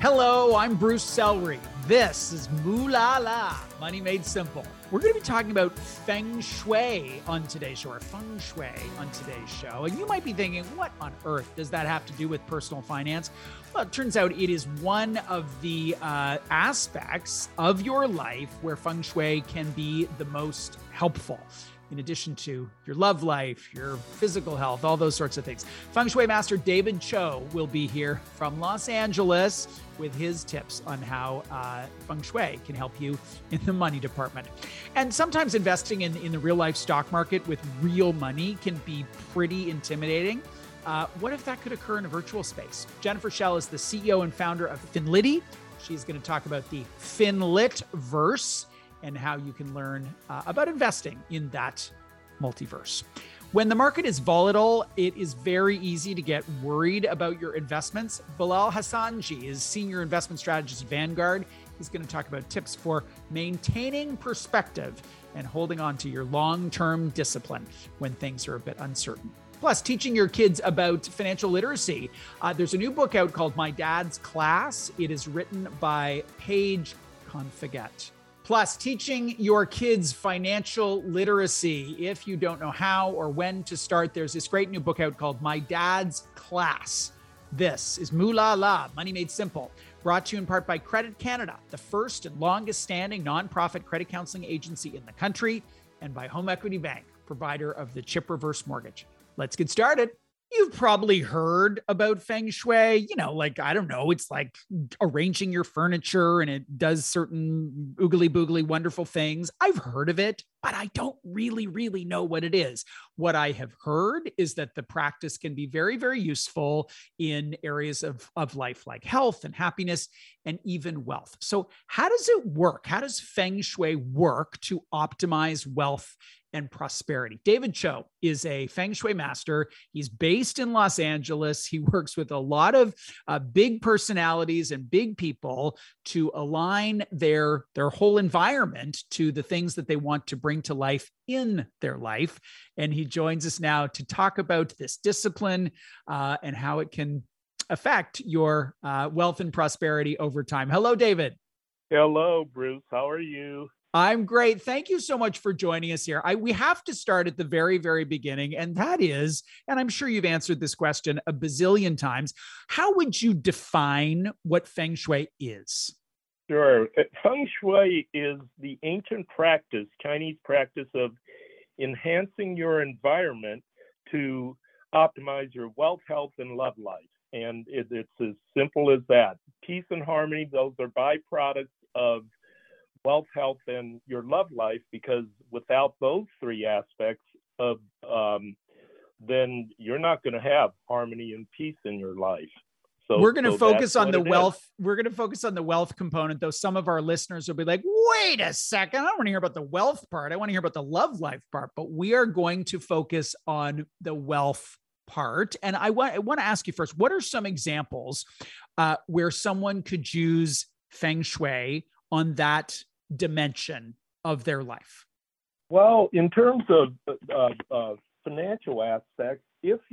Hello, I'm Bruce Sellery. This is Moolah La, Money Made Simple. We're going to be talking about Feng Shui on today's show, or Feng Shui on today's show. And you might be thinking, what on earth does that have to do with personal finance? Well, it turns out it is one of the aspects of your life where Feng Shui can be the most helpful. In addition to your love life, your physical health, all those sorts of things. Feng Shui master David Cho will be here from Los Angeles with his tips on how Feng Shui can help you in the money department. And sometimes investing in the real life stock market with real money can be pretty intimidating. What if that could occur in a virtual space? Jennifer Schell is the CEO and founder of Finlitty. She's going to talk about the Finlit-verse and how you can learn about investing in that multiverse. When the market is volatile, it is very easy to get worried about your investments. Bilal Hassanji is Senior Investment Strategist at Vanguard. He's going to talk about tips for maintaining perspective and holding on to your long-term discipline when things are a bit uncertain. Plus, teaching your kids about financial literacy. There's a new book out called My Dad's Class. It is written by Paige Configette. Plus, teaching your kids financial literacy. If you don't know how or when to start, there's this great new book out called My Dad's Class. This is Moolah La, Money Made Simple, brought to you in part by Credit Canada, the first and longest standing nonprofit credit counseling agency in the country, and by Home Equity Bank, provider of the Chip Reverse Mortgage. Let's get started. You've probably heard about Feng Shui, I don't know, it's like arranging your furniture and it does certain oogly boogly wonderful things. I've heard of it, but I don't really know what it is. What I have heard is that the practice can be very, very useful in areas of life like health and happiness and even wealth. So how does it work? How does Feng Shui work to optimize wealth and prosperity? David Cho is a Feng Shui master. He's based in Los Angeles. He works with a lot of big personalities and big people to align their whole environment to the things that they want to bring to life in their life. And he joins us now to talk about this discipline and how it can affect your wealth and prosperity over time. Hello, David. Hello, Bruce. How are you? I'm great. Thank you so much for joining us here. We have to start at the very, very beginning, and that is, and I'm sure you've answered this question a bazillion times, how would you define what Feng Shui is? Sure. Feng Shui is the ancient practice, Chinese practice of enhancing your environment to optimize your wealth, health, and love life. And it's as simple as that. Peace and harmony, those are byproducts of wealth, health, and your love life, because without those three aspects of then you're not going to have harmony and peace in your life. So we're going to focus on the wealth. We're going to focus on the wealth component, though some of our listeners will be like, wait a second, I don't want to hear about the wealth part. I want to hear about the love life part, but we are going to focus on the wealth part. And I want to ask you first, what are some examples where someone could use Feng Shui on that dimension of their life? Well, in terms of financial aspects, if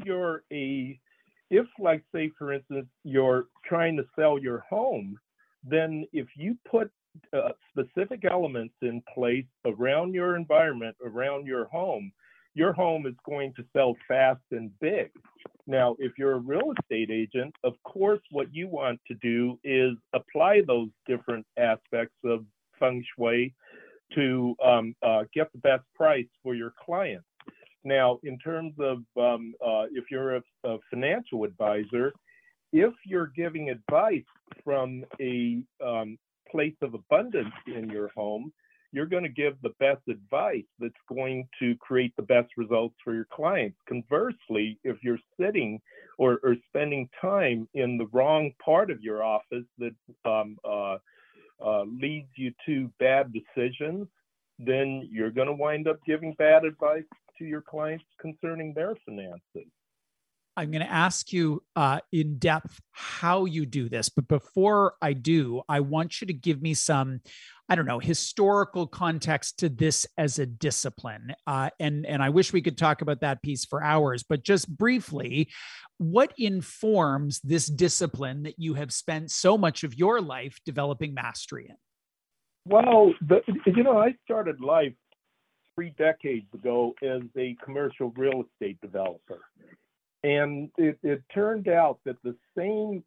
like, say, for instance, you're trying to sell your home, then if you put specific elements in place around your environment, around your home is going to sell fast and big. Now, if you're a real estate agent, of course, what you want to do is apply those different aspects of Feng Shui to get the best price for your client. Now, in terms of if you're a financial advisor, if you're giving advice from a place of abundance in your home, you're going to give the best advice that's going to create the best results for your clients. Conversely, if you're sitting or spending time in the wrong part of your office that leads you to bad decisions, then you're going to wind up giving bad advice to your clients concerning their finances. I'm going to ask you in depth how you do this. But before I do, I want you to give me some I don't know, historical context to this as a discipline. And I wish we could talk about that piece for hours, but just briefly, what informs this discipline that you have spent so much of your life developing mastery in? Well, I started life 3 decades ago as a commercial real estate developer. And it turned out that the same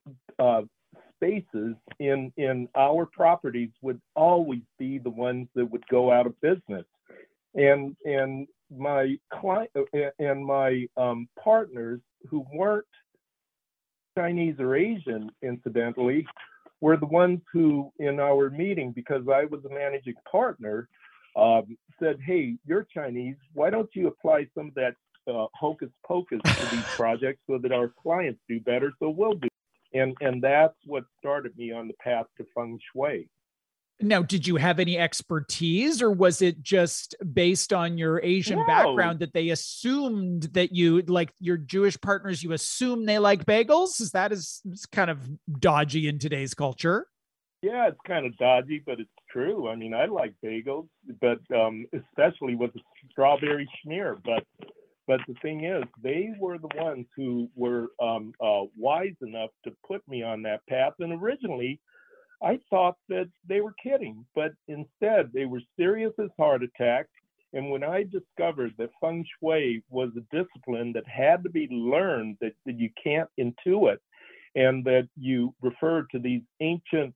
spaces in our properties would always be the ones that would go out of business. And my client and my partners, who weren't Chinese or Asian, incidentally, were the ones who, in our meeting, because I was a managing partner, said, "Hey, you're Chinese. Why don't you apply some of that hocus pocus to these projects so that our clients do better, so we'll do." And that's what started me on the path to feng shui. Now, did you have any expertise, or was it just based on your Asian background that they assumed that you, like your Jewish partners, you assume they like bagels? Is kind of dodgy in today's culture? Yeah, it's kind of dodgy, but it's true. I mean, I like bagels, but especially with the strawberry schmear. But the thing is, they were the ones who were wise enough to put me on that path. And originally, I thought that they were kidding, but instead they were serious as heart attack. And when I discovered that feng shui was a discipline that had to be learned, that you can't intuit, and that you refer to these ancient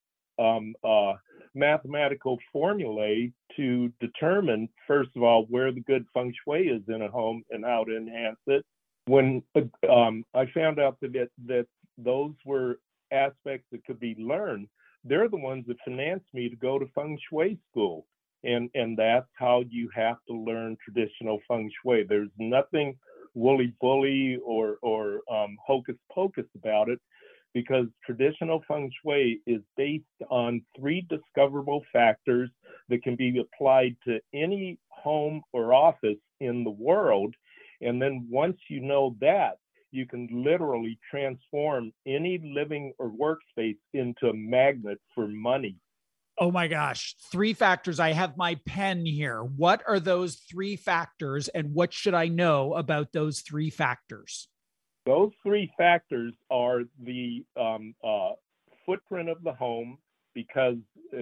mathematical formulae to determine, first of all, where the good feng shui is in a home and how to enhance it. When I found out that those were aspects that could be learned, they're the ones that financed me to go to feng shui school. And that's how you have to learn traditional feng shui. There's nothing woolly-bully or hocus pocus about it, because traditional feng shui is based on 3 discoverable factors that can be applied to any home or office in the world. And then once you know that, you can literally transform any living or workspace into a magnet for money. Oh my gosh. 3 factors. I have my pen here. What are those 3 factors, and what should I know about those 3 factors? Those 3 factors are the footprint of the home, because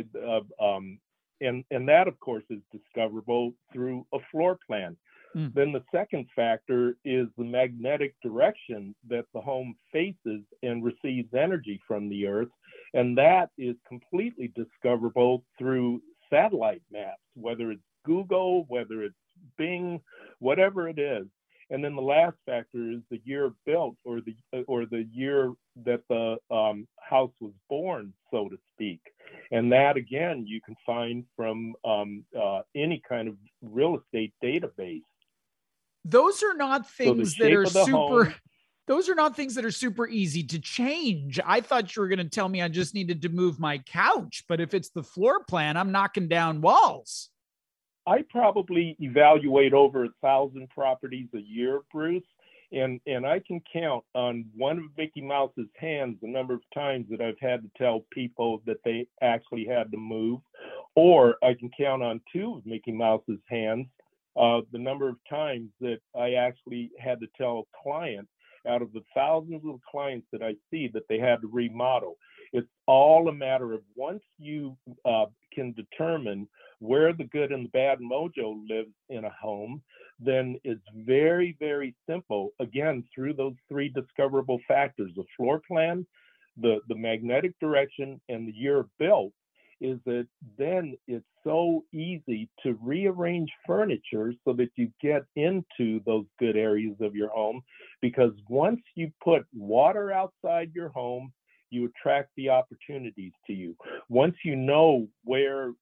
and that, of course, is discoverable through a floor plan. Then the second factor is the magnetic direction that the home faces and receives energy from the earth. And that is completely discoverable through satellite maps, whether it's Google, whether it's Bing, whatever it is. And then the last factor is the year built, or the year that the house was born, so to speak. And that, again, you can find from any kind of real estate database. Those are not things that are super. Those are not things that are super easy to change. I thought you were going to tell me I just needed to move my couch, but if it's the floor plan, I'm knocking down walls. I probably evaluate over 1,000 properties a year, Bruce, and I can count on one of Mickey Mouse's hands the number of times that I've had to tell people that they actually had to move, or I can count on 2 of Mickey Mouse's hands the number of times that I actually had to tell a client, out of the thousands of clients that I see, that they had to remodel. It's all a matter of, once you can determine where the good and the bad mojo lives in a home, then it's very, very simple. Again, through those 3 discoverable factors, the floor plan, the magnetic direction, and the year built, is that then it's so easy to rearrange furniture so that you get into those good areas of your home. Because once you put water outside your home, you attract the opportunities to you. Once you know where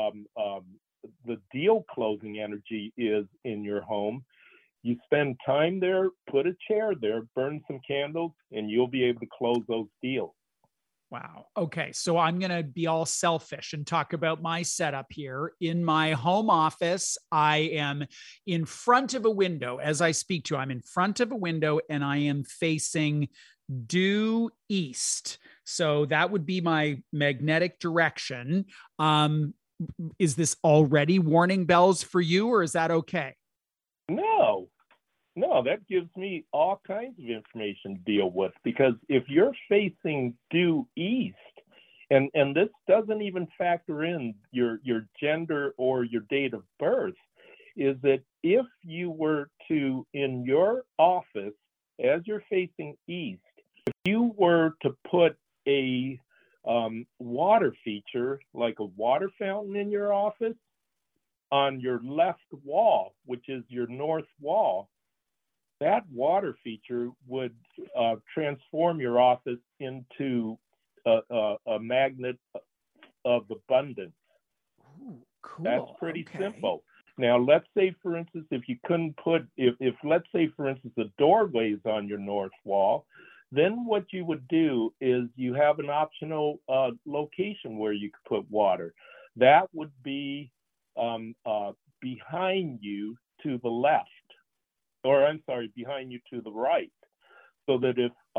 the deal closing energy is in your home, you spend time there, put a chair there, burn some candles, and you'll be able to close those deals. Wow. Okay. So I'm going to be all selfish and talk about my setup here. In my home office, I am in front of a window as I speak to you. I'm in front of a window and I am facing due east. So that would be my magnetic direction. is this already warning bells for you, or is that okay? No, no, that gives me all kinds of information to deal with, because if you're facing due east, and this doesn't even factor in your gender or your date of birth, is that if you were to, in your office, as you're facing east, if you were to put a water feature like a water fountain in your office on your left wall, which is your north wall, that water feature would transform your office into a magnet of abundance. Ooh, cool. That's pretty simple. Now, let's say, for instance, if you couldn't put, if let's say, for instance, the doorway is on your north wall, then what you would do is you have an optional location where you could put water. That would be behind you to the left, or I'm sorry, behind you to the right, so that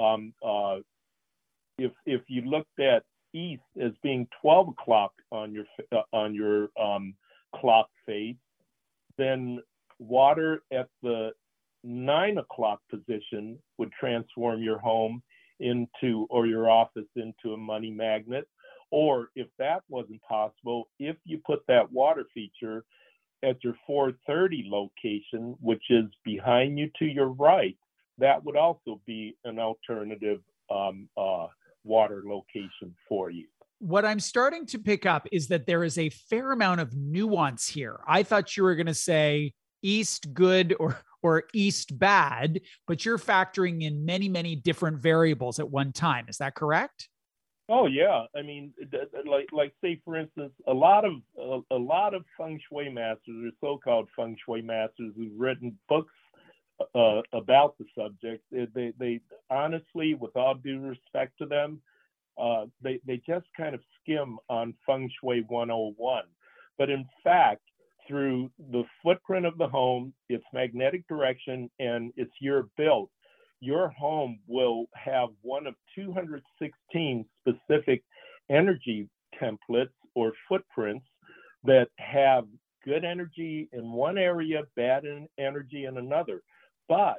if you looked at east as being 12 o'clock on your clock face, then water at the 9 o'clock position would transform your home into, or your office into, a money magnet. Or if that wasn't possible, if you put that water feature at your 4:30 location, which is behind you to your right, that would also be an alternative water location for you. What I'm starting to pick up is that there is a fair amount of nuance here. I thought you were going to say east good or east bad, but you're factoring in many, many different variables at one time. Is that correct? Oh yeah, I mean, like say for instance, a lot of feng shui masters, or so-called feng shui masters, who've written books about the subject, they honestly, with all due respect to them, they just kind of skim on Feng Shui 101. But in fact, through the footprint of the home, its magnetic direction, and its year built, your home will have one of 216 specific energy templates or footprints that have good energy in one area, bad energy in another. But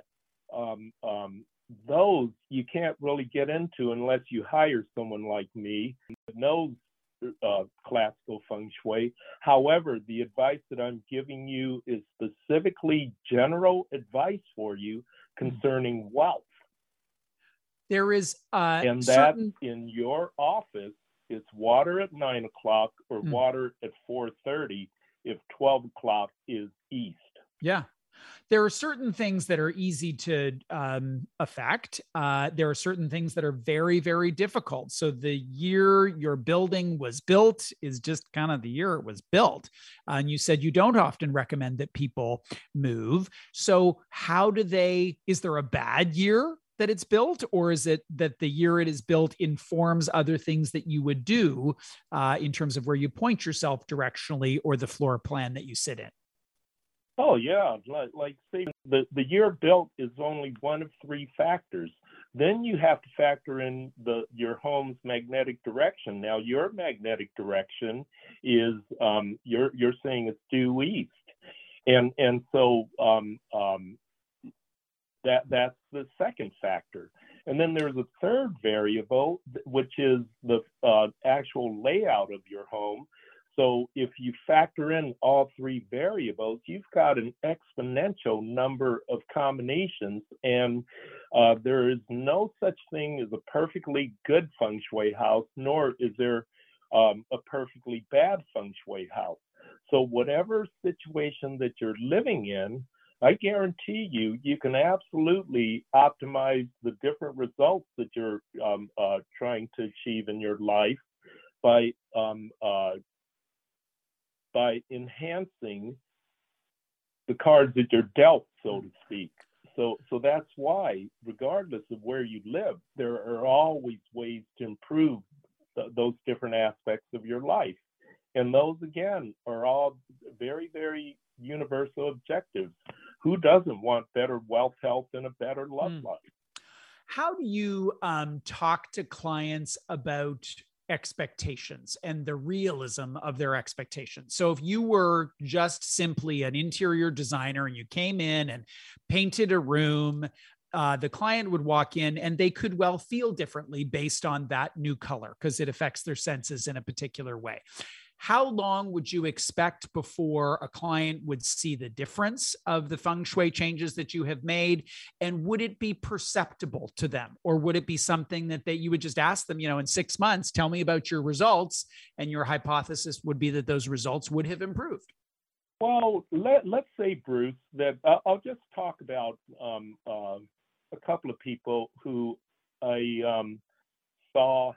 those you can't really get into unless you hire someone like me that knows classical feng shui. However, the advice that I'm giving you is specifically general advice for you concerning wealth. There is and certain... that in your office, it's water at 9 o'clock or water at 4:30 if 12 o'clock is east. Yeah. There are certain things that are easy to affect. There are certain things that are very, very difficult. So the year your building was built is just kind of the year it was built. And you said you don't often recommend that people move. So how do they, is there a bad year that it's built, or is it that the year it is built informs other things that you would do in terms of where you point yourself directionally or the floor plan that you sit in? Oh yeah, like say the year built is only one of three factors. Then you have to factor in your home's magnetic direction. Now your magnetic direction is you're saying it's due east, and so that's the second factor. And then there's a third variable, which is the actual layout of your home. So if you factor in all three variables, you've got an exponential number of combinations, and there is no such thing as a perfectly good feng shui house, nor is there a perfectly bad feng shui house. So whatever situation that you're living in, I guarantee you can absolutely optimize the different results that you're trying to achieve in your life by enhancing the cards that you're dealt, so to speak. So that's why, regardless of where you live, there are always ways to improve those different aspects of your life. And those, again, are all very, very universal objectives. Who doesn't want better wealth, health, and a better love life? How do you talk to clients about expectations and the realism of their expectations. So if you were just simply an interior designer and you came in and painted a room, the client would walk in and they could well feel differently based on that new color because it affects their senses in a particular way. How long would you expect before a client would see the difference of the feng shui changes that you have made? And would it be perceptible to them? Or would it be something that you would just ask them, in 6 months, tell me about your results, and your hypothesis would be that those results would have improved? Well, let's say, Bruce, that I'll just talk about a couple of people who I saw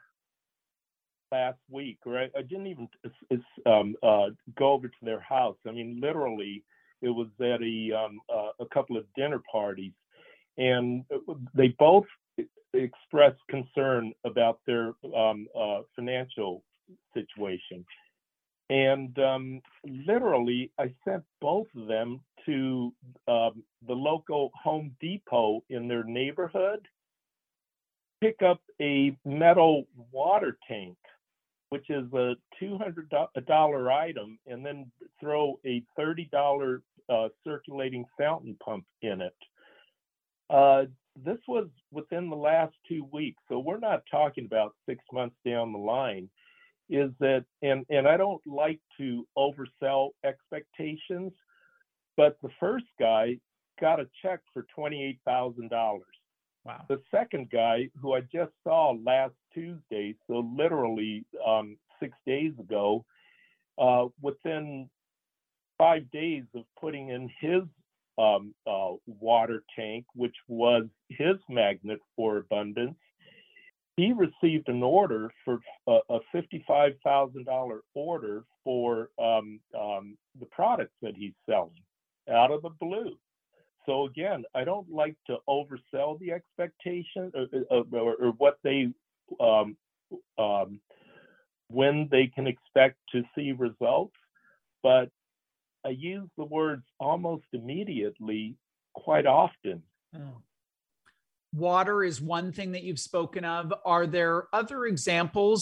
last week, right? I didn't even go over to their house. I mean, literally, it was at a couple of dinner parties, and they both expressed concern about their financial situation. And literally, I sent both of them to the local Home Depot in their neighborhood, pick up a metal water tank, which is a $200 item, and then throw a $30 circulating fountain pump in it. This was within the last 2 weeks, so we're not talking about 6 months down the line. Is that, and I don't like to oversell expectations, but the first guy got a check for $28,000. Wow. The second guy, who I just saw last Tuesday, so literally 6 days ago, within 5 days of putting in his water tank, which was his magnet for abundance, he received an order for a $55,000 order for the products that he's selling out of the blue. So again, I don't like to oversell the expectation or what they when they can expect to see results, but I use the words almost immediately quite often. Oh. Water is one thing that you've spoken of. Are there other examples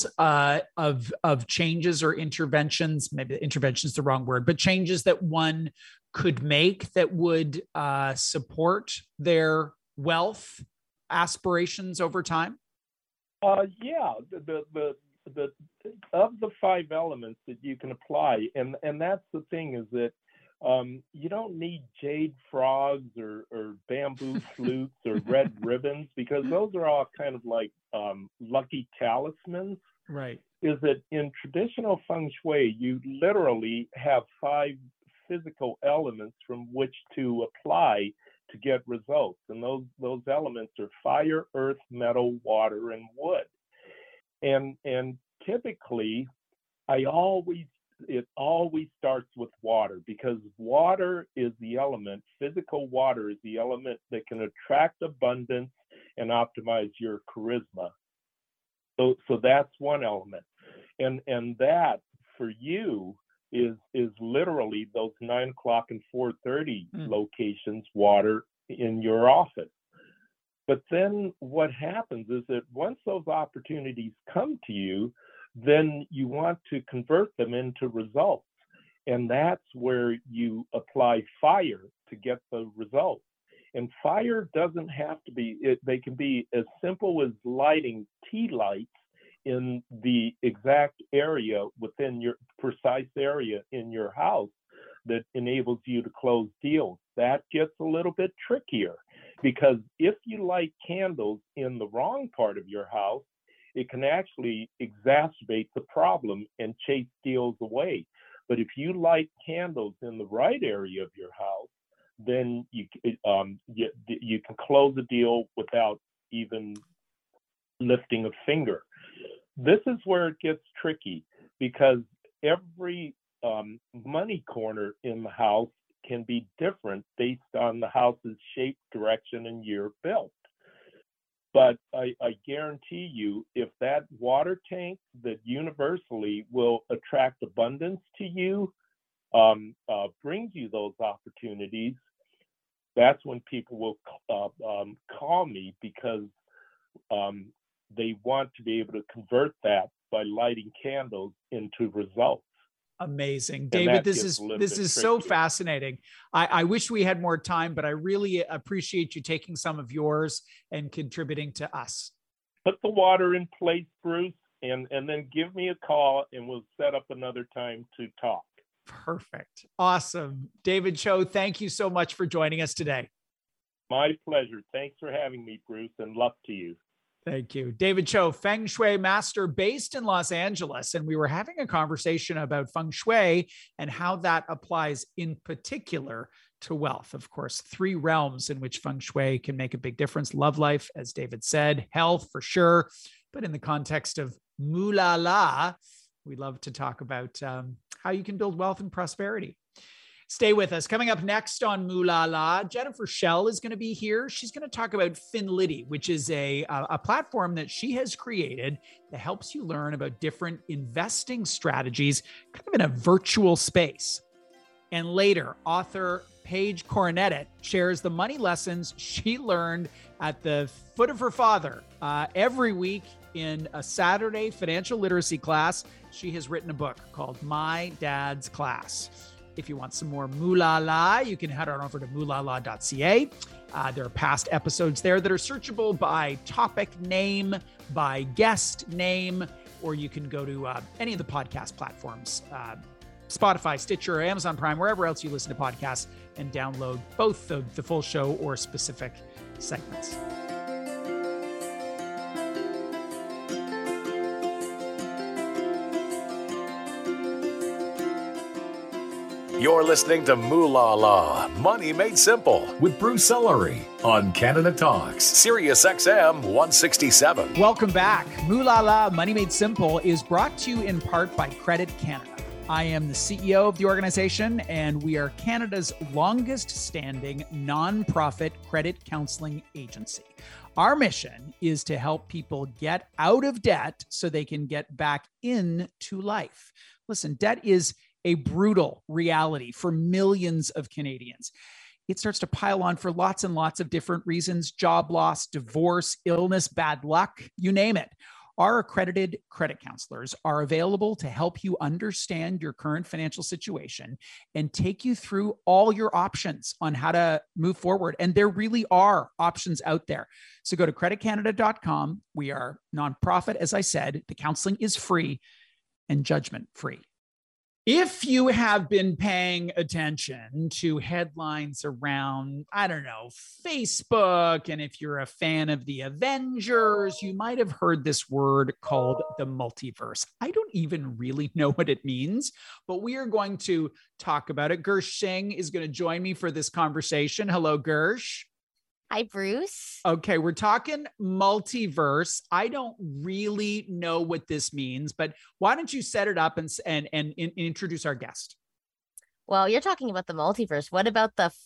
of changes or interventions? Maybe intervention is the wrong word, but changes that one could make that would support their wealth aspirations over time? Yeah, the of the 5 elements that you can apply, and that's the thing, is that you don't need jade frogs or bamboo flutes or red ribbons, because those are all kind of like lucky talismans. Right. Is that in traditional feng shui, you literally have 5 physical elements from which to apply to get results, and those elements are fire, earth, metal, water, and wood. And typically, it always starts with water, because water is the element, physical water is the element that can attract abundance and optimize your charisma. So that's one element. And that for you is literally those 9 o'clock and 4:30 locations, water in your office. But then what happens is that once those opportunities come to you, then you want to convert them into results. And that's where you apply fire to get the results. And fire doesn't have to be, they can be as simple as lighting tea lights in the exact area within your precise area in your house that enables you to close deals. That gets a little bit trickier, because if you light candles in the wrong part of your house, it can actually exacerbate the problem and chase deals away. But if you light candles in the right area of your house, then you can close a deal without even lifting a finger. This is where it gets tricky, because every money corner in the house can be different based on the house's shape, direction, and year built. But I guarantee you, if that water tank that universally will attract abundance to you brings you those opportunities, that's when people will call me, because they want to be able to convert that by lighting candles into results. Amazing. And David, that this gets is a little this bit is so trickier. fascinating. I wish we had more time, but I really appreciate you taking some of yours and contributing to us. Put the water in place, Bruce, and then give me a call and we'll set up another time to talk. Perfect. Awesome. David Cho, thank you so much for joining us today. My pleasure. Thanks for having me, Bruce, and luck to you. Thank you. David Cho, Feng Shui master based in Los Angeles. And we were having a conversation about Feng Shui and how that applies in particular to wealth. Of course, 3 realms in which Feng Shui can make a big difference. Love life, as David said, health for sure. But in the context of Moolah La, we love to talk about how you can build wealth and prosperity. Stay with us. Coming up next on Moolah La, Jennifer Schell is going to be here. She's going to talk about Finlitty, which is a platform that she has created that helps you learn about different investing strategies kind of in a virtual space. And later, author Paige Coronetti shares the money lessons she learned at the foot of her father. Every week in a Saturday financial literacy class, she has written a book called My Dad's Class. If you want some more Moolah La, you can head on over to moolahla.ca. There are past episodes there that are searchable by topic name, by guest name, or you can go to any of the podcast platforms, Spotify, Stitcher, Amazon Prime, wherever else you listen to podcasts, and download both the full show or specific segments. You're listening to Moolah La, Money Made Simple, with Bruce Ellery on Canada Talks, Sirius XM 167. Welcome back. Moolah La, Money Made Simple is brought to you in part by Credit Canada. I am the CEO of the organization, and we are Canada's longest standing nonprofit credit counseling agency. Our mission is to help people get out of debt so they can get back into life. Listen, debt is a brutal reality for millions of Canadians. It starts to pile on for lots and lots of different reasons: job loss, divorce, illness, bad luck, you name it. Our accredited credit counselors are available to help you understand your current financial situation and take you through all your options on how to move forward. And there really are options out there. So go to creditcanada.com. We are nonprofit, as I said. The counseling is free and judgment free. If you have been paying attention to headlines around, I don't know, Facebook, and if you're a fan of the Avengers, you might have heard this word called the multiverse. I don't even really know what it means, but we are going to talk about it. Gersh Singh is going to join me for this conversation. Hello, Gersh. Hi, Bruce. Okay, we're talking multiverse. I don't really know what this means, but why don't you set it up and introduce our guest? Well, you're talking about the multiverse. What about the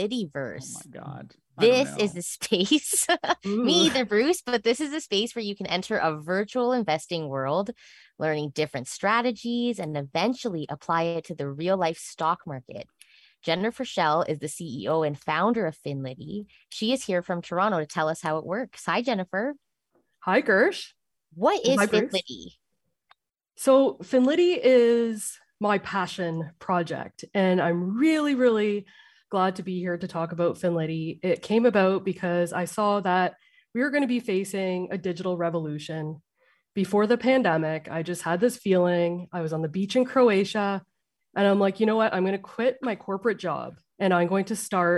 Oh Finlittyverse? my God. This is the space. Me either, Bruce, but this is a space where you can enter a virtual investing world, learning different strategies and eventually apply it to the real life stock market. Jennifer Schell is the CEO and founder of Finlitty. She is here from Toronto to tell us how it works. Hi, Jennifer. Hi, Gersh. What is Hi, Bruce. Finlitty? So Finlitty is my passion project, and I'm really, really glad to be here to talk about Finlitty. It came about because I saw that we were going to be facing a digital revolution. Before the pandemic, I just had this feeling. I was on the beach in Croatia, and I'm like, you know what? I'm going to quit my corporate job and I'm going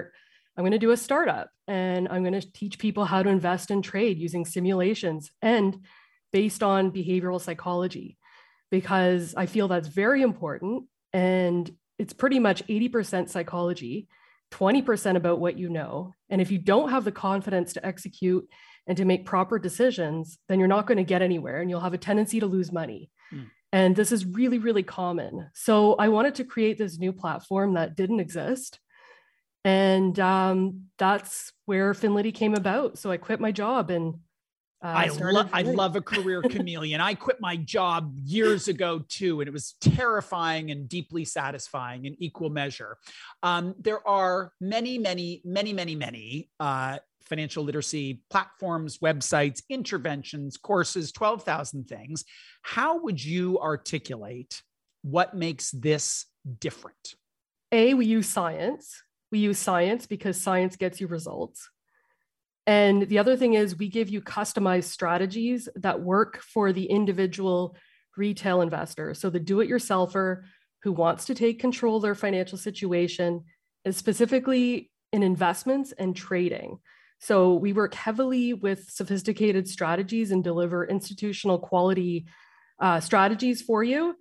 to do a startup, and I'm going to teach people how to invest and trade using simulations and based on behavioral psychology, because I feel that's very important. And it's pretty much 80% psychology, 20% about what you know. And if you don't have the confidence to execute and to make proper decisions, then you're not going to get anywhere and you'll have a tendency to lose money. And this is really, really common. So I wanted to create this new platform that didn't exist. And that's where Finlitty came about. So I quit my job and I love a career chameleon. I quit my job years ago too, and it was terrifying and deeply satisfying in equal measure. There are many financial literacy platforms, websites, interventions, courses, 12,000 things. How would you articulate what makes this different? We use science. We use science because science gets you results. And the other thing is we give you customized strategies that work for the individual retail investor. So the do-it-yourselfer who wants to take control of their financial situation, is specifically in investments and trading. So we work heavily with sophisticated strategies and deliver institutional quality strategies for you,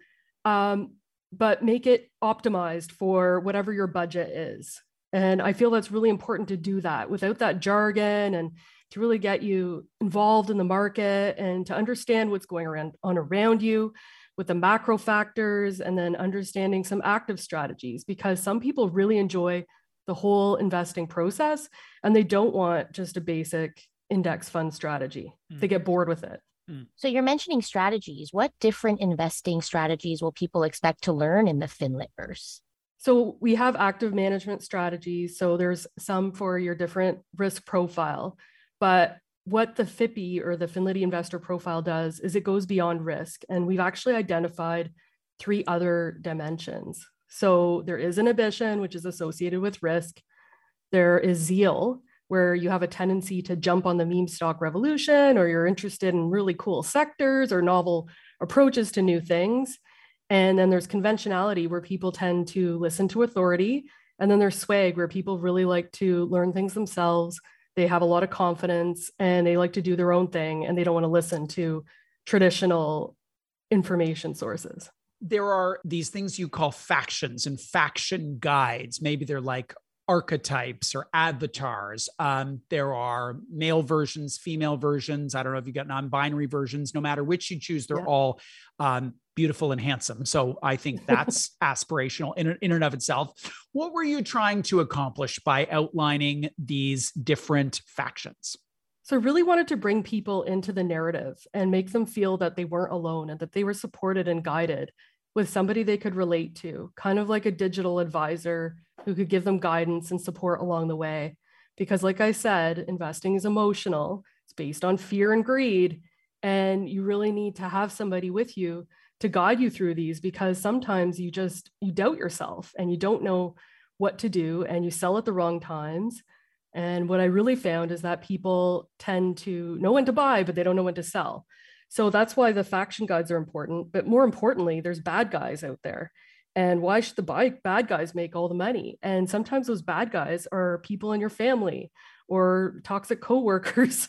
but make it optimized for whatever your budget is. And I feel that's really important to do that without that jargon, and to really get you involved in the market and to understand what's going on around you with the macro factors, and then understanding some active strategies, because some people really enjoy the whole investing process and they don't want just a basic index fund strategy. They get bored with it. So you're mentioning strategies. What different investing strategies will people expect to learn in the FinLitverse? So we have active management strategies. So there's some for your different risk profile, but what the FIPI or the Finlity Investor Profile does is it goes beyond risk. And we've actually identified 3 other dimensions. So there is inhibition, which is associated with risk. There is zeal, where you have a tendency to jump on the meme stock revolution, or you're interested in really cool sectors or novel approaches to new things. And then there's conventionality, where people tend to listen to authority. And then there's swag, where people really like to learn things themselves. They have a lot of confidence and they like to do their own thing, and they don't want to listen to traditional information sources. There are these things you call factions and faction guides. Maybe they're like archetypes or avatars. There are male versions, female versions. I don't know if you got non-binary versions. No matter which you choose, they're all beautiful and handsome. So I think that's aspirational in and of itself. What were you trying to accomplish by outlining these different factions? So I really wanted to bring people into the narrative and make them feel that they weren't alone and that they were supported and guided with somebody they could relate to, kind of like a digital advisor who could give them guidance and support along the way. Because like I said, investing is emotional. It's based on fear and greed. And you really need to have somebody with you to guide you through these, because sometimes you doubt yourself and you don't know what to do and you sell at the wrong times. And what I really found is that people tend to know when to buy, but they don't know when to sell. So that's why the faction guides are important. But more importantly, there's bad guys out there. And why should the bad guys make all the money? And sometimes those bad guys are people in your family, or toxic coworkers,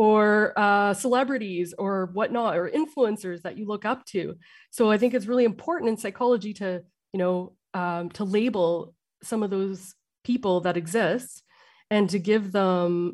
or celebrities, or whatnot, or influencers that you look up to. So I think it's really important in psychology to, to label some of those people that exist, and to give them,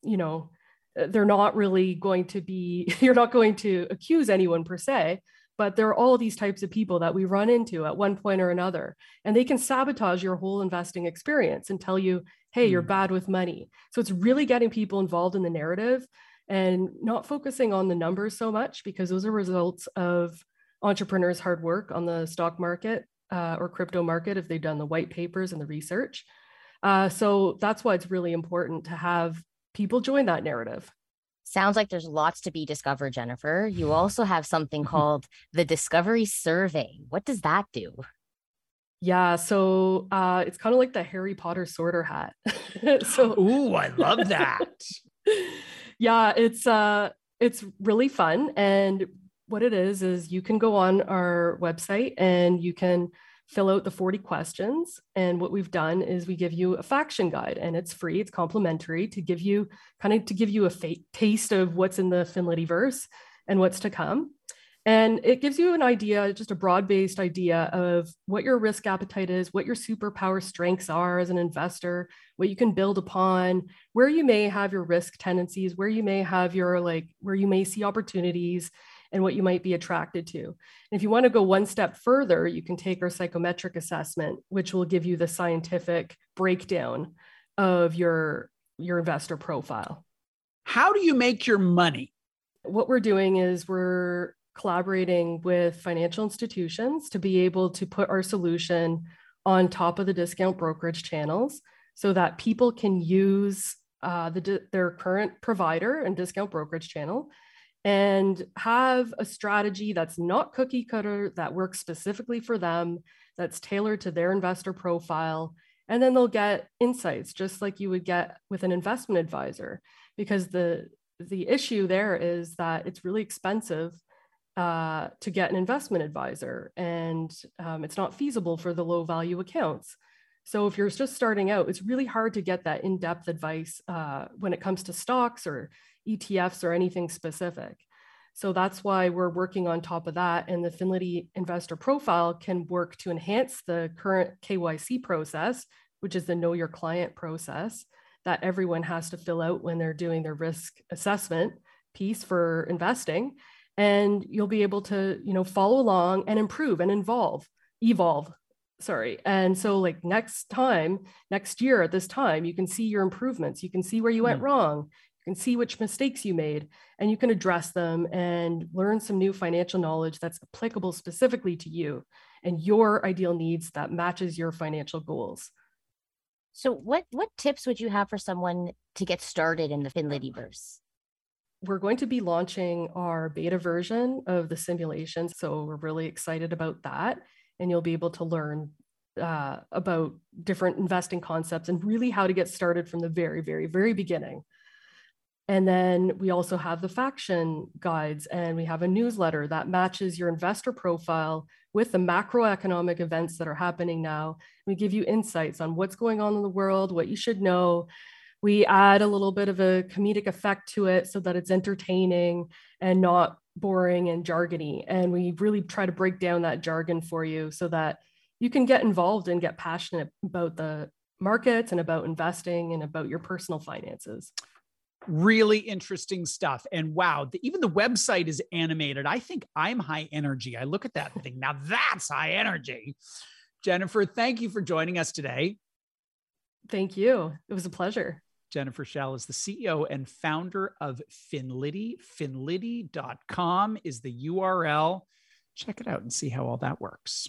they're not really going to be, you're not going to accuse anyone per se, but there are all these types of people that we run into at one point or another, and they can sabotage your whole investing experience and tell you, hey, you're bad with money. So it's really getting people involved in the narrative and not focusing on the numbers so much, because those are results of entrepreneurs' hard work on the stock market or crypto market if they've done the white papers and the research. So that's why it's really important to have people join that narrative. Sounds like there's lots to be discovered, Jennifer. You also have something called the Discovery Survey. What does that do? Yeah, so it's kind of like the Harry Potter sorter hat. Ooh, I love that. Yeah, it's really fun. And what it is you can go on our website and you can fill out the 40 questions. And what we've done is we give you a faction guide, and it's free, it's complimentary, to give you a taste of what's in the Finlityverse and what's to come. And it gives you an idea, just a broad-based idea of what your risk appetite is, what your superpower strengths are as an investor, what you can build upon, where you may have your risk tendencies, where you may have your where you may see opportunities, and what you might be attracted to. And if you want to go one step further, you can take our psychometric assessment, which will give you the scientific breakdown of your investor profile. How do you make your money? What we're doing is we're collaborating with financial institutions to be able to put our solution on top of the discount brokerage channels so that people can use their current provider and discount brokerage channel and have a strategy that's not cookie cutter, that works specifically for them, that's tailored to their investor profile. And then they'll get insights just like you would get with an investment advisor, because the issue there is that it's really expensive to get an investment advisor, and it's not feasible for the low value accounts. So if you're just starting out, it's really hard to get that in-depth advice when it comes to stocks or ETFs or anything specific. So that's why we're working on top of that. And the Finlity investor profile can work to enhance the current KYC process, which is the know your client process that everyone has to fill out when they're doing their risk assessment piece for investing. And you'll be able to, follow along and improve and evolve. And so like next year at this time, you can see your improvements. You can see where you went wrong. You can see which mistakes you made, and you can address them and learn some new financial knowledge that's applicable specifically to you and your ideal needs that matches your financial goals. So what tips would you have for someone to get started in the Finlityverse? We're going to be launching our beta version of the simulations. So we're really excited about that. And you'll be able to learn about different investing concepts and really how to get started from the very, very, very beginning. And then we also have the faction guides, and we have a newsletter that matches your investor profile with the macroeconomic events that are happening now. We give you insights on what's going on in the world, what you should know. We add a little bit of a comedic effect to it so that it's entertaining and not boring and jargony. And we really try to break down that jargon for you so that you can get involved and get passionate about the markets and about investing and about your personal finances. Really interesting stuff. And wow, even the website is animated. I think I'm high energy. I look at that thing. Now that's high energy. Jennifer, thank you for joining us today. Thank you. It was a pleasure. Jennifer Schell is the CEO and founder of Finlity. Finlity.com is the URL. Check it out and see how all that works.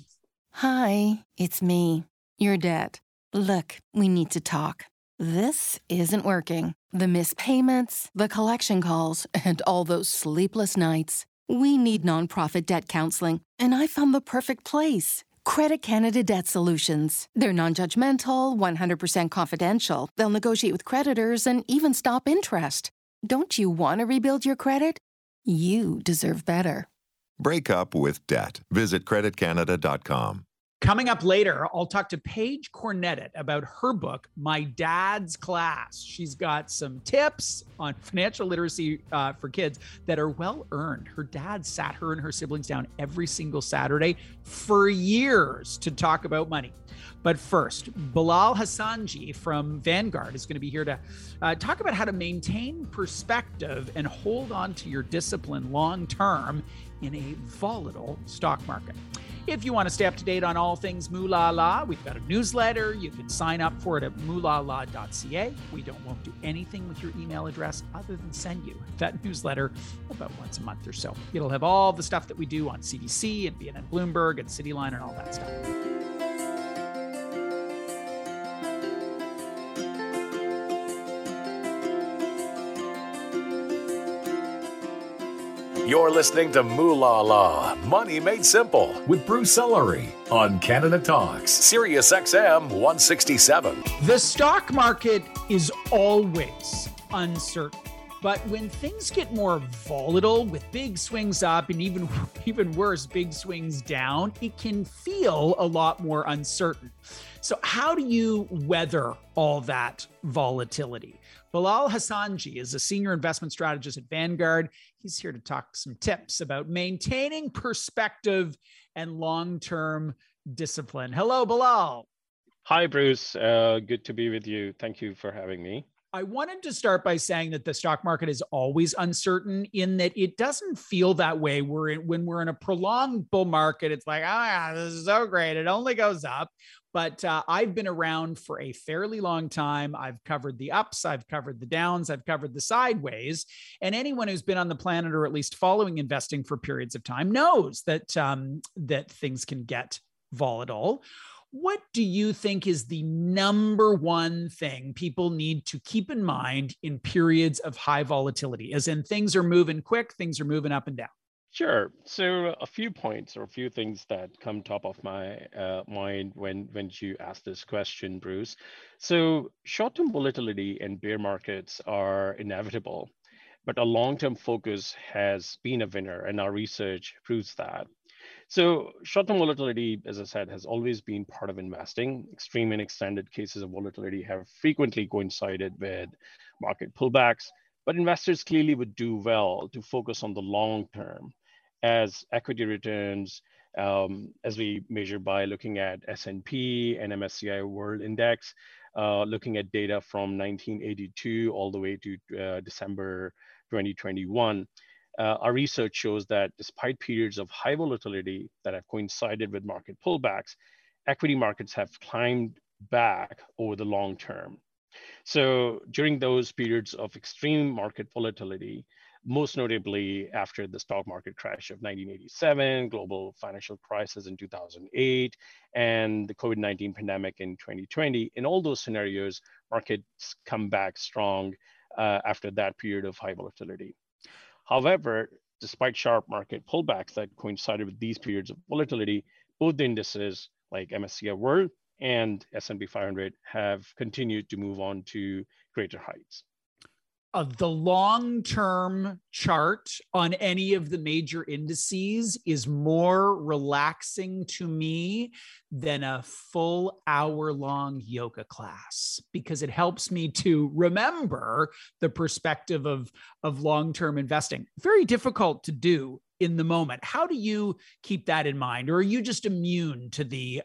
Hi, it's me, your dad. Look, we need to talk. This isn't working. The missed payments, the collection calls, and all those sleepless nights. We need nonprofit debt counseling, and I found the perfect place. Credit Canada Debt Solutions. They're non-judgmental, 100% confidential. They'll negotiate with creditors and even stop interest. Don't you want to rebuild your credit? You deserve better. Break up with debt. Visit creditcanada.com. Coming up later, I'll talk to Paige Cornettet about her book, My Dad's Class. She's got some tips on financial literacy for kids that are well earned. Her dad sat her and her siblings down every single Saturday for years to talk about money. But first, Bilal Hassanji from Vanguard is going to be here to talk about how to maintain perspective and hold on to your discipline long term in a volatile stock market. If you want to stay up to date on all things Moolah La, we've got a newsletter. You can sign up for it at moolallah.ca. We won't do anything with your email address other than send you that newsletter about once a month or so. It'll have all the stuff that we do on CBC and BNN Bloomberg and Cityline and all that stuff. You're listening to Moolah La, Money Made Simple, with Bruce Ellery on Canada Talks, Sirius XM 167. The stock market is always uncertain, but when things get more volatile with big swings up and even worse, big swings down, it can feel a lot more uncertain. So how do you weather all that volatility? Bilal Hassanji is a senior investment strategist at Vanguard. He's here to talk some tips about maintaining perspective and long-term discipline. Hello, Bilal. Hi, Bruce. Good to be with you. Thank you for having me. I wanted to start by saying that the stock market is always uncertain in that it doesn't feel that way. When we're in a prolonged bull market, it's like, oh yeah, this is so great. It only goes up. But I've been around for a fairly long time. I've covered the ups, I've covered the downs, I've covered the sideways. And anyone who's been on the planet or at least following investing for periods of time knows that that things can get volatile. What do you think is the number one thing people need to keep in mind in periods of high volatility, as in things are moving quick, things are moving up and down? Sure. So a few points or a few things that come top of my mind when you ask this question, Bruce. So short-term volatility and bear markets are inevitable, but a long-term focus has been a winner, and our research proves that. So short-term volatility, as I said, has always been part of investing. Extreme and extended cases of volatility have frequently coincided with market pullbacks, but investors clearly would do well to focus on the long term as equity returns, as we measure by looking at S&P and MSCI World Index, looking at data from 1982 all the way to December 2021. Our research shows that despite periods of high volatility that have coincided with market pullbacks, equity markets have climbed back over the long term. So during those periods of extreme market volatility, most notably after the stock market crash of 1987, global financial crisis in 2008, and the COVID-19 pandemic in 2020, in all those scenarios, markets come back strong after that period of high volatility. However, despite sharp market pullbacks that coincided with these periods of volatility, both the indices like MSCI World and S&P 500 have continued to move on to greater heights. The long-term chart on any of the major indices is more relaxing to me than a full hour-long yoga class, because it helps me to remember the perspective of long-term investing. Very difficult to do in the moment. How do you keep that in mind? Or are you just immune to the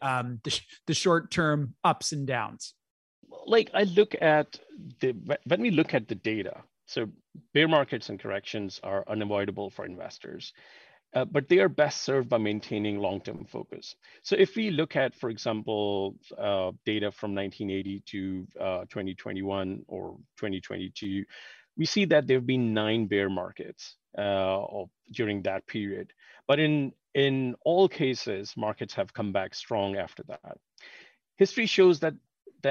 short-term ups and downs? Like I look at when we look at the data, so bear markets and corrections are unavoidable for investors, but they are best served by maintaining long-term focus. So if we look at, for example, data from 1980 to 2021 or 2022, we see that there have been 9 bear markets during that period. But in all cases, markets have come back strong after that. History shows that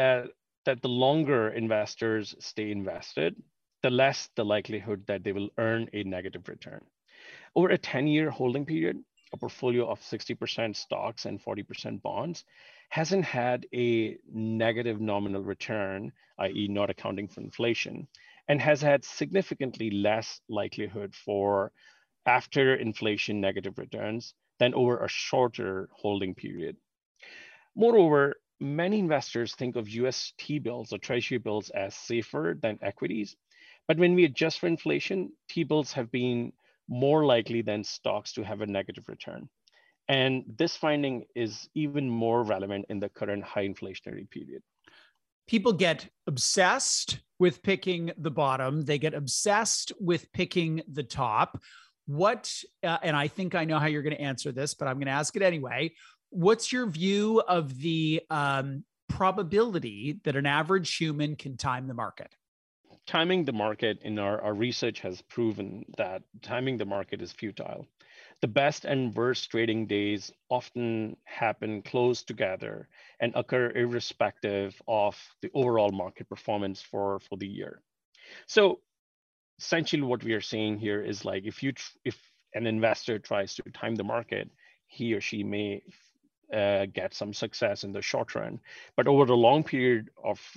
the longer investors stay invested, the less the likelihood that they will earn a negative return. Over a 10-year holding period, a portfolio of 60% stocks and 40% bonds hasn't had a negative nominal return, i.e. not accounting for inflation, and has had significantly less likelihood for after inflation negative returns than over a shorter holding period. Moreover, many investors think of US T-bills or treasury bills as safer than equities. But when we adjust for inflation, T-bills have been more likely than stocks to have a negative return. And this finding is even more relevant in the current high inflationary period. People get obsessed with picking the bottom. They get obsessed with picking the top. And I think I know how you're going to answer this, but I'm going to ask it anyway. What's your view of the probability that an average human can time the market? Timing the market in our research has proven that timing the market is futile. The best and worst trading days often happen close together and occur irrespective of the overall market performance for the year. So essentially what we are saying here is like if an investor tries to time the market, he or she may get some success in the short run, but over the long period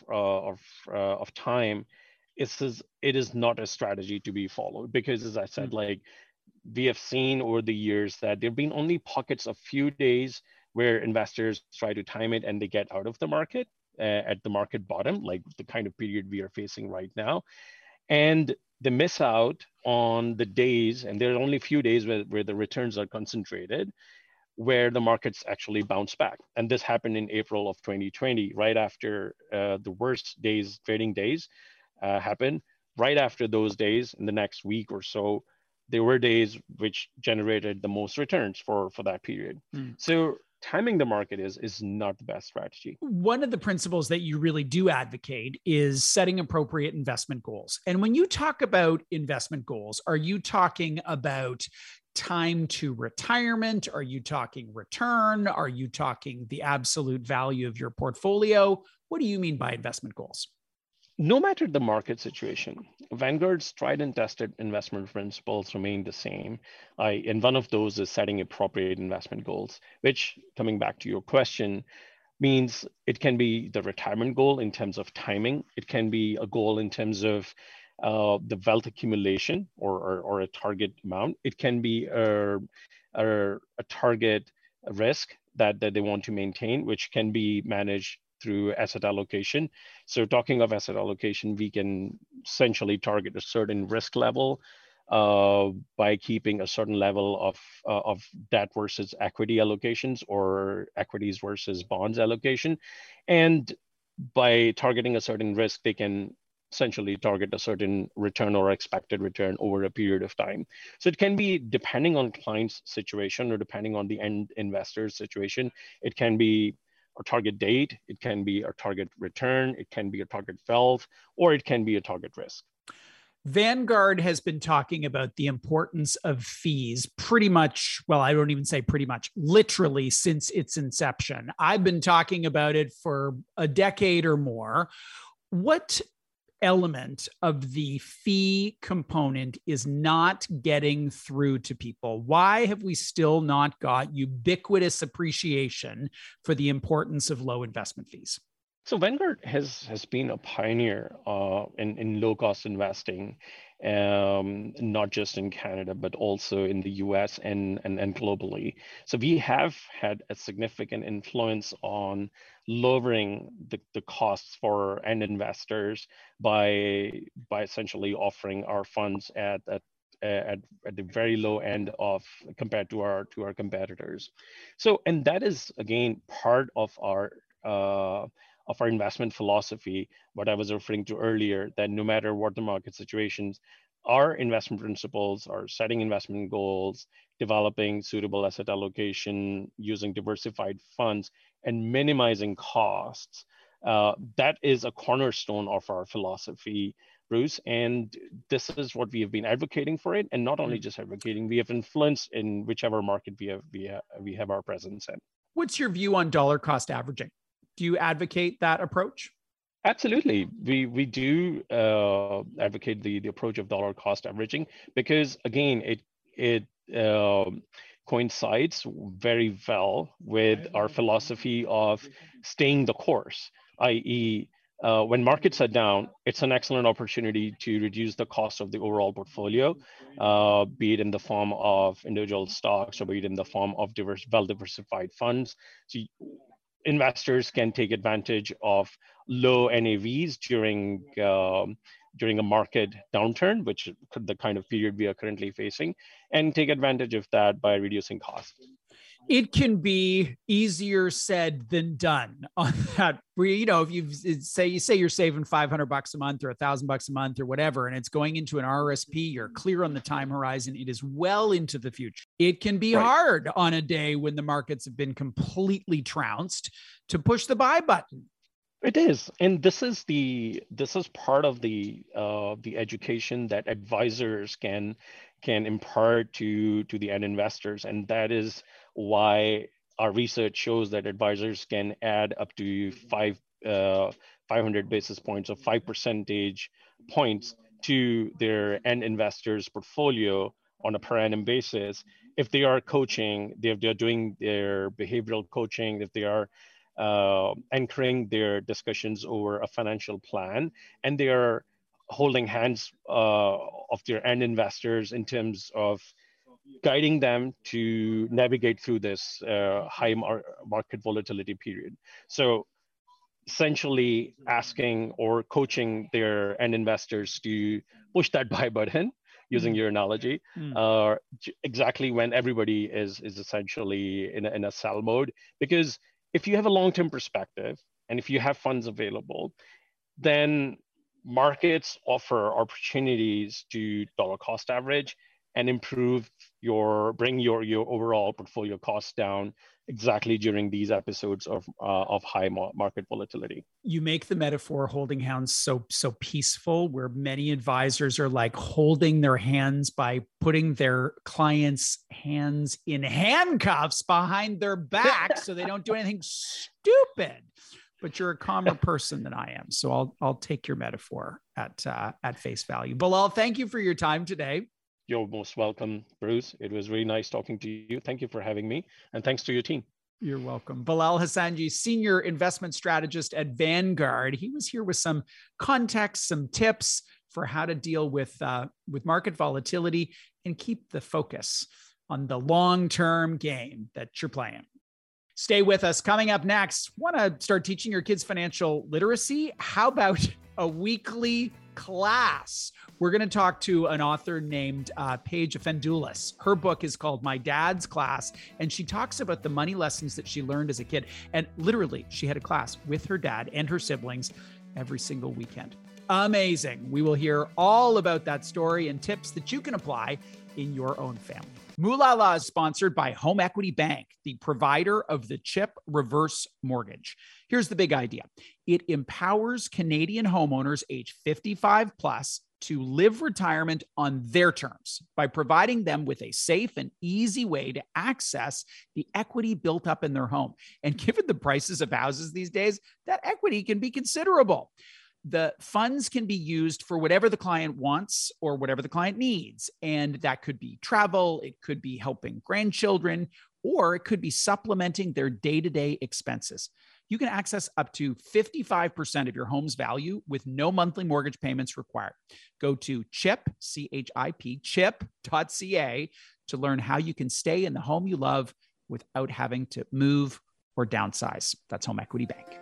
of time, it is not a strategy to be followed, because as I said, like we have seen over the years that there have been only pockets of few days where investors try to time it and they get out of the market at the market bottom, like the kind of period we are facing right now. And they miss out on the days, and there are only a few days where the returns are concentrated, where the markets actually bounce back. And this happened in April of 2020, right after the worst trading days happened. Right after those days, in the next week or so, there were days which generated the most returns for that period. So timing the market is not the best strategy. One of the principles that you really do advocate is setting appropriate investment goals. And when you talk about investment goals, are you talking about time to retirement? Are you talking return? Are you talking the absolute value of your portfolio? What do you mean by investment goals? No matter the market situation, Vanguard's tried and tested investment principles remain the same. And one of those is setting appropriate investment goals, which, coming back to your question, means it can be the retirement goal in terms of timing. It can be a goal in terms of the wealth accumulation or a target amount. It can be a target risk that they want to maintain, which can be managed through asset allocation. So talking of asset allocation, we can essentially target a certain risk level by keeping a certain level of debt versus equity allocations or equities versus bonds allocation. And by targeting a certain risk, they can essentially target a certain return or expected return over a period of time. So it can be depending on client's situation or depending on the end investor's situation. It can be a target date, it can be a target return, it can be a target wealth, or it can be a target risk. Vanguard has been talking about the importance of fees pretty much, well, I don't even say pretty much, literally since its inception. I've been talking about it for a decade or more. What element of the fee component is not getting through to people? Why have we still not got ubiquitous appreciation for the importance of low investment fees? So Vanguard has been a pioneer in low cost investing, not just in Canada, but also in the US and globally. So we have had a significant influence on lowering the costs for end investors by essentially offering our funds at the very low end of compared to our competitors. So, and that is again part of our investment philosophy, what I was referring to earlier, that no matter what the market situations, our investment principles are setting investment goals, developing suitable asset allocation, using diversified funds, and minimizing costs. That is a cornerstone of our philosophy, Bruce. And this is what we have been advocating for it. And not only just advocating, we have influence in whichever market we have our presence in. What's your view on dollar cost averaging? Do you advocate that approach? Absolutely. We do advocate the approach of dollar cost averaging because, again, it coincides very well with our philosophy of staying the course, i.e., when markets are down, it's an excellent opportunity to reduce the cost of the overall portfolio, be it in the form of individual stocks or be it in the form of well-diversified funds. So investors can take advantage of low NAVs during a market downturn, which is the kind of period we are currently facing, and take advantage of that by reducing costs. It can be easier said than done on that. If you say you're saving $500 a month or $1,000 a month or whatever, and it's going into an RSP, you're clear on the time horizon. It is well into the future. It can be hard on a day when the markets have been completely trounced to push the buy button. It is, and this is part of the education that advisors can impart to the end investors, and that is why our research shows that advisors can add up to 500 basis points or 5 percentage points to their end investors' portfolio on a per annum basis if they are coaching, if they're doing their behavioral coaching, if they are anchoring their discussions over a financial plan, and they are holding hands of their end investors in terms of guiding them to navigate through this high market volatility period. So essentially asking or coaching their end investors to push that buy button, using your analogy, exactly when everybody is essentially in a sell mode. Because if you have a long-term perspective and if you have funds available, then markets offer opportunities to dollar cost average and improve bring your overall portfolio costs down exactly during these episodes of high market volatility. You make the metaphor holding hands so peaceful, where many advisors are like holding their hands by putting their clients' hands in handcuffs behind their back so they don't do anything stupid. But you're a calmer person than I am, so I'll take your metaphor at face value. Bilal, thank you for your time today. You're most welcome, Bruce. It was really nice talking to you. Thank you for having me, and thanks to your team. You're welcome. Bilal Hassanji, Senior Investment Strategist at Vanguard. He was here with some context, some tips for how to deal with market volatility and keep the focus on the long-term game that you're playing. Stay with us. Coming up next, want to start teaching your kids financial literacy? How about a weekly class? We're going to talk to an author named Paige Fendoulis. Her book is called My Dad's Class, and she talks about the money lessons that she learned as a kid. And literally, she had a class with her dad and her siblings every single weekend. Amazing. We will hear all about that story and tips that you can apply in your own family. Moolah La is sponsored by Home Equity Bank, the provider of the CHIP reverse mortgage. Here's the big idea. It empowers Canadian homeowners age 55 plus to live retirement on their terms by providing them with a safe and easy way to access the equity built up in their home. And given the prices of houses these days, that equity can be considerable. The funds can be used for whatever the client wants or whatever the client needs. And that could be travel, it could be helping grandchildren, or it could be supplementing their day-to-day expenses. You can access up to 55% of your home's value with no monthly mortgage payments required. Go to CHIP, C-H-I-P, chip.ca to learn how you can stay in the home you love without having to move or downsize. That's Home Equity Bank.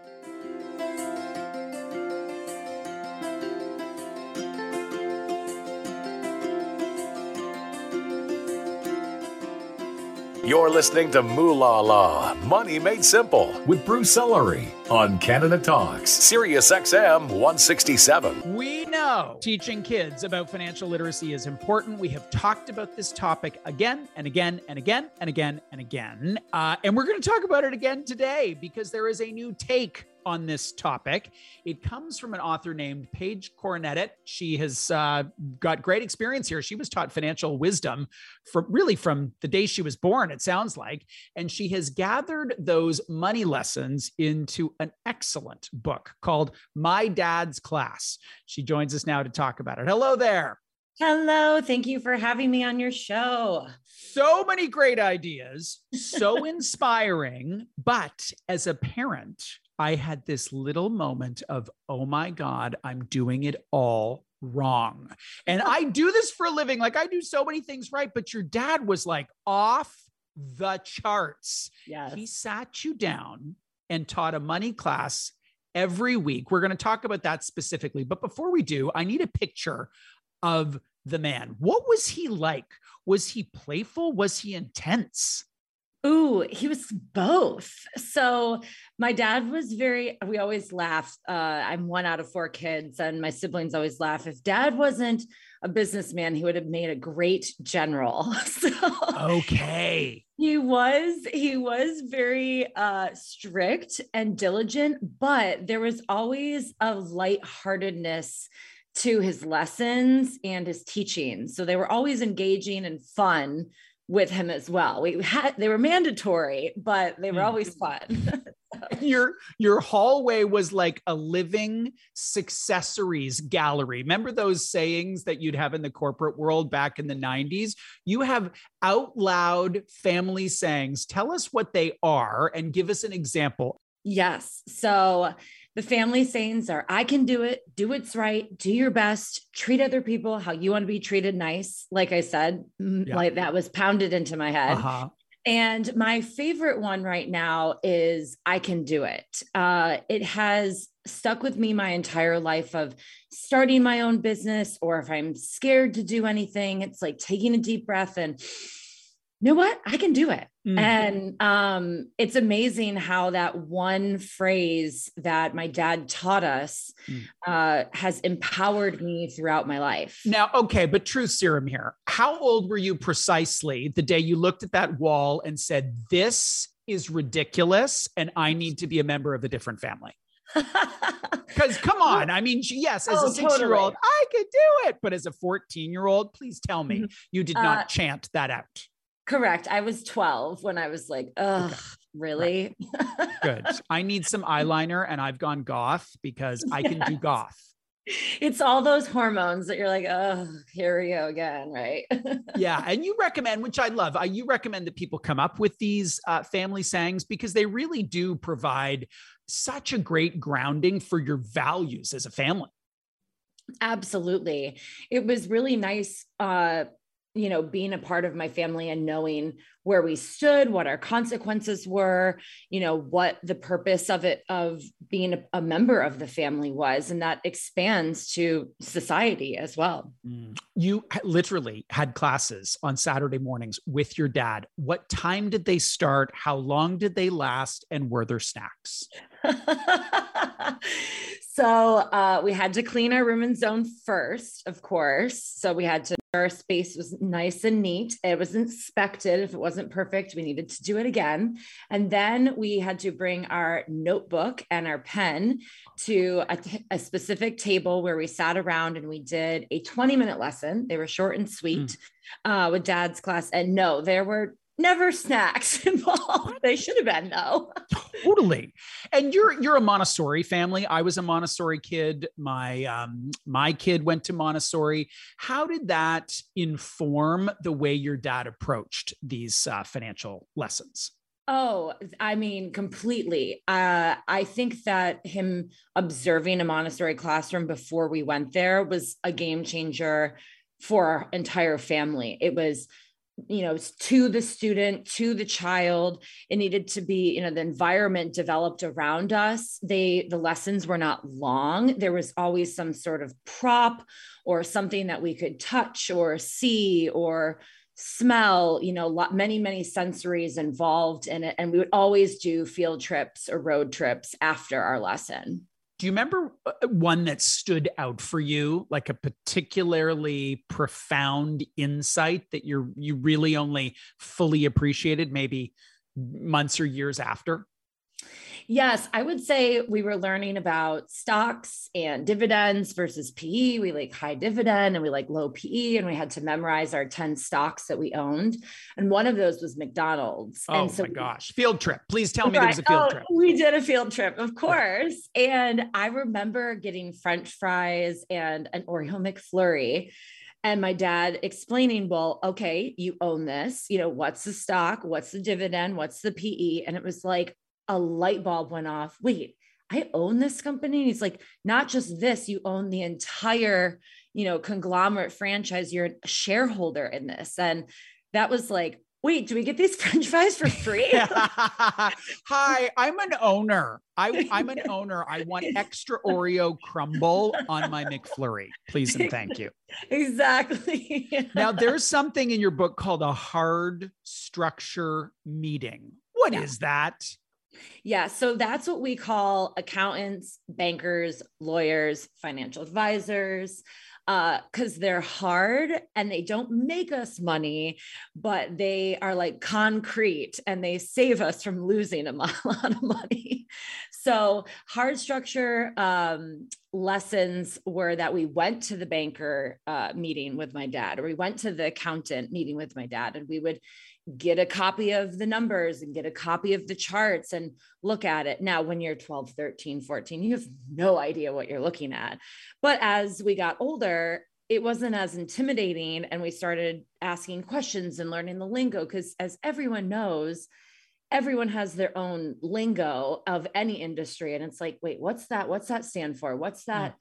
You're listening to Moolah La, Money Made Simple, with Bruce Ellery on Canada Talks, Sirius XM 167. We know teaching kids about financial literacy is important. We have talked about this topic again and again and again and again and again. And we're going to talk about it again today because there is a new take on this topic. It comes from an author named Paige Cornettet. She has got great experience here. She was taught financial wisdom from the day she was born, it sounds like. And she has gathered those money lessons into an excellent book called My Dad's Class. She joins us now to talk about it. Hello there. Hello. Thank you for having me on your show. So many great ideas, so inspiring. But as a parent, I had this little moment of, oh my God, I'm doing it all wrong. And I do this for a living. Like I do so many things right, but your dad was like off the charts. Yes. He sat you down and taught a money class every week. We're going to talk about that specifically. But before we do, I need a picture of the man. What was he like? Was he playful? Was he intense? Ooh, he was both. So my dad was we always laugh. I'm one out of 4 kids and my siblings always laugh. If dad wasn't a businessman, he would have made a great general. So okay. He was very strict and diligent, but there was always a lightheartedness to his lessons and his teaching. So they were always engaging and fun with him as well. They were mandatory, but they were always fun. Your hallway was like a living successories gallery. Remember those sayings that you'd have in the corporate world back in the 90s? You have out loud family sayings. Tell us what they are and give us an example. Yes. So the family sayings are, I can do it, do what's right, do your best, treat other people how you want to be treated nice. Like I said, like that was pounded into my head. And my favorite one right now is I can do it. It has stuck with me my entire life of starting my own business, or if I'm scared to do anything, it's like taking a deep breath and know what? I can do it. And it's amazing how that one phrase that my dad taught us has empowered me throughout my life. Now, okay, but truth serum here. How old were you precisely the day you looked at that wall and said, this is ridiculous and I need to be a member of a different family? Because come on, I mean, yes, as a 6-year-old, I could do it. But as a 14-year-old, please tell me you did not chant that out. Correct. I was 12 when I was like, oh, really? Right. Good. I need some eyeliner and I've gone goth because I can do goth. It's all those hormones that you're like, oh, here we go again, right? Yeah. And you recommend, which I love, you recommend that people come up with these family sayings because they really do provide such a great grounding for your values as a family. Absolutely. It was really nice, being a part of my family and knowing where we stood, what our consequences were, what the purpose of being a member of the family was. And that expands to society as well. You literally had classes on Saturday mornings with your dad. What time did they start? How long did they last? And were there snacks? So we had to clean our room and zone first, of course. So we had to, our space was nice and neat. It was inspected. If it wasn't perfect, we needed to do it again. And then we had to bring our notebook and our pen to a specific table where we sat around and we did a 20-minute lesson. They were short and sweet with Dad's class. And no, there were never snacks involved. They should have been, though. Totally. And you're a Montessori family. I was a Montessori kid. My kid went to Montessori. How did that inform the way your dad approached these financial lessons? Oh, I mean, completely. I think that him observing a Montessori classroom before we went there was a game changer for our entire family. It was, to the student, to the child. It needed to be, the environment developed around us. The lessons were not long. There was always some sort of prop or something that we could touch or see or smell, many, many sensories involved in it. And we would always do field trips or road trips after our lesson. Do you remember one that stood out for you, like a particularly profound insight that you really only fully appreciated maybe months or years after? Yes, I would say we were learning about stocks and dividends versus PE. We like high dividend and we like low PE, and we had to memorize our 10 stocks that we owned. And one of those was McDonald's. Oh and so my gosh. Field trip. Please tell me there was a field trip. We did a field trip, of course. And I remember getting French fries and an Oreo McFlurry. And my dad explaining, well, okay, you own this, what's the stock? What's the dividend? What's the PE? And it was like, a light bulb went off. Wait, I own this company? And he's like, not just this, you own the entire, conglomerate franchise. You're a shareholder in this. And that was like, wait, do we get these French fries for free? Hi, I'm an owner. I'm an owner. I want extra Oreo crumble on my McFlurry, please and thank you. Exactly. Now, there's something in your book called a hard structure meeting. What is that? Yeah. So that's what we call accountants, bankers, lawyers, financial advisors, because they're hard and they don't make us money, but they are like concrete and they save us from losing a lot of money. So hard structure lessons were that we went to the banker meeting with my dad, or we went to the accountant meeting with my dad, and we would get a copy of the numbers and get a copy of the charts and look at it. Now, when you're 12, 13, 14, you have no idea what you're looking at. But as we got older, it wasn't as intimidating. And we started asking questions and learning the lingo, because as everyone knows, everyone has their own lingo of any industry. And it's like, wait, what's that? What's that stand for? What's that,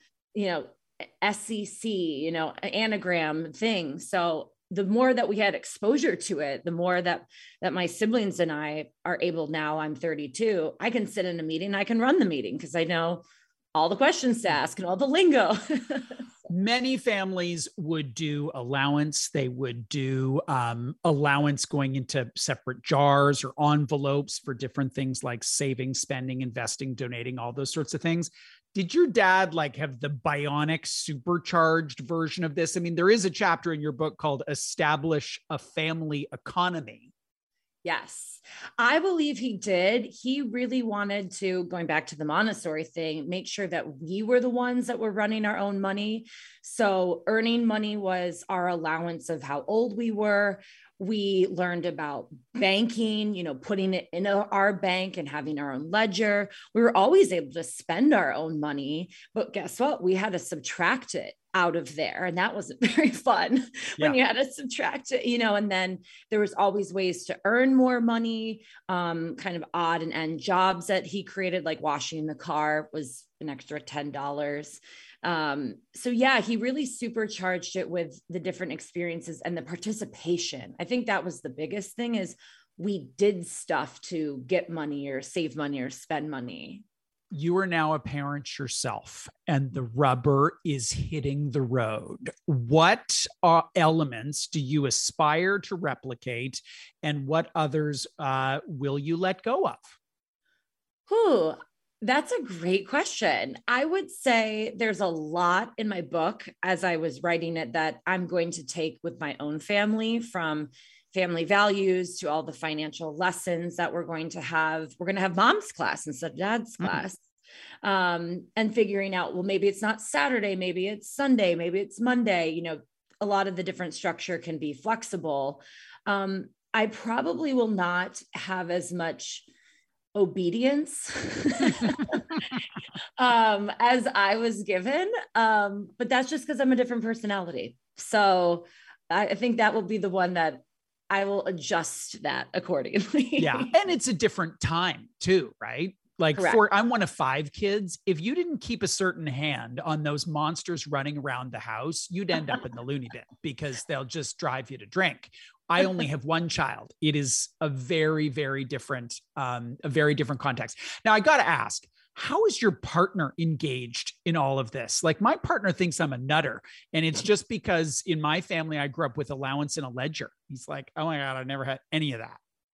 SEC, anagram thing. So the more that we had exposure to it, the more that my siblings and I are able now, I'm 32, I can sit in a meeting, I can run the meeting because I know all the questions to ask and all the lingo. Many families would do allowance. They would do allowance going into separate jars or envelopes for different things like saving, spending, investing, donating, all those sorts of things. Did your dad like have the bionic supercharged version of this? I mean, there is a chapter in your book called Establish a Family Economy. Yes, I believe he did. He really wanted to, going back to the Montessori thing, make sure that we were the ones that were running our own money. So earning money was our allowance of how old we were. We learned about banking, putting it in our bank and having our own ledger. We were always able to spend our own money, but guess what? We had to subtract it out of there. And that wasn't very fun when you had to subtract it, and then there was always ways to earn more money, kind of odd and end jobs that he created, like washing the car was an extra $10. So yeah, he really supercharged it with the different experiences and the participation. I think that was the biggest thing, is we did stuff to get money or save money or spend money. You are now a parent yourself, and the rubber is hitting the road. What elements do you aspire to replicate, and what others will you let go of? That's a great question. I would say there's a lot in my book as I was writing it that I'm going to take with my own family, from family values to all the financial lessons that we're going to have. We're going to have mom's class instead of dad's class. And figuring out, well, maybe it's not Saturday, maybe it's Sunday, maybe it's Monday. A lot of the different structure can be flexible. I probably will not have as much obedience as I was given. But that's just because I'm a different personality. So I think that will be the one that I will adjust that accordingly. Yeah. And it's a different time too, right? Like I'm one of 5 kids. If you didn't keep a certain hand on those monsters running around the house, you'd end up in the loony bin because they'll just drive you to drink. I only have one child. It is a very, very different context. Now I got to ask, how is your partner engaged in all of this? Like, my partner thinks I'm a nutter, and it's just because in my family, I grew up with allowance and a ledger. He's like, oh my God, I never had any of that.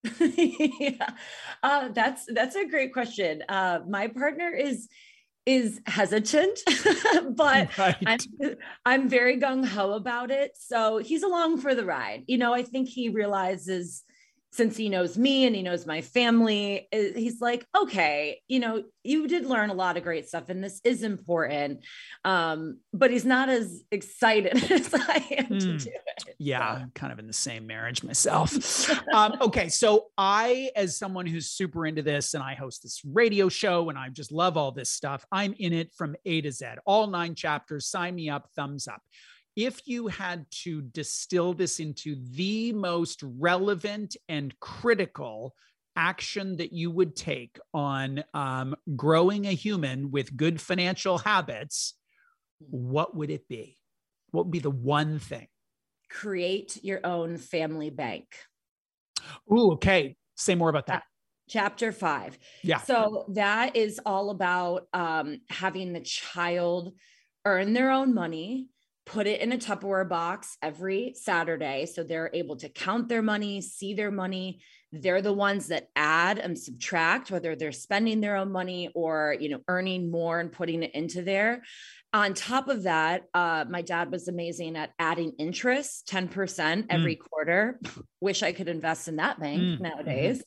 Yeah. That's a great question. My partner is hesitant, but right. I'm very gung ho about it. So he's along for the ride. I think he realizes, since he knows me and he knows my family, he's like, okay, you did learn a lot of great stuff and this is important. But he's not as excited as I am to do it. Yeah, I'm kind of in the same marriage myself. Okay, so I, as someone who's super into this, and I host this radio show and I just love all this stuff, I'm in it from A to Z, all 9 chapters. Sign me up, thumbs up. If you had to distill this into the most relevant and critical action that you would take on growing a human with good financial habits, what would it be? What would be the one thing? Create your own family bank. Ooh, okay. Say more about that. Chapter 5. Yeah. So that is all about having the child earn their own money, put it in a Tupperware box every Saturday. So they're able to count their money, see their money. They're the ones that add and subtract, whether they're spending their own money or, earning more and putting it into there. On top of that, my dad was amazing at adding interest, 10% every quarter. Wish I could invest in that bank nowadays.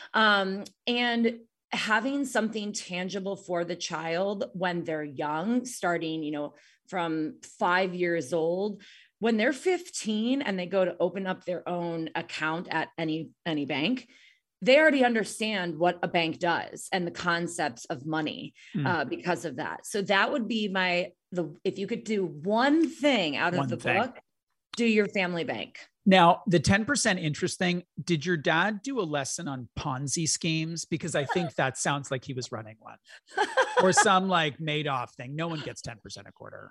And having something tangible for the child when they're young, starting, from 5 years old, when they're 15 and they go to open up their own account at any bank, they already understand what a bank does and the concepts of money because of that. So that would be if you could do one thing out of the book, do your family bank. Now, the 10% interest thing, did your dad do a lesson on Ponzi schemes? Because I think that sounds like he was running one. Or some like Madoff thing. No one gets 10% a quarter.